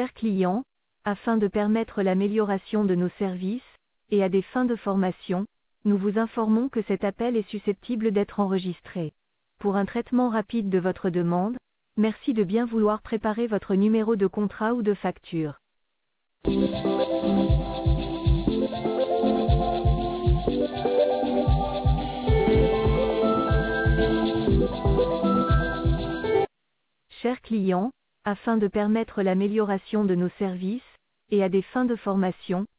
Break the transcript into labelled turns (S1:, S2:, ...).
S1: Chers clients, afin de permettre l'amélioration de nos services, et à des fins de formation, nous vous informons que cet appel est susceptible d'être enregistré. Pour un traitement rapide de votre demande, merci de bien vouloir préparer votre numéro de contrat ou de facture. Chers clients, afin de permettre l'amélioration de nos services, et à des fins de formation,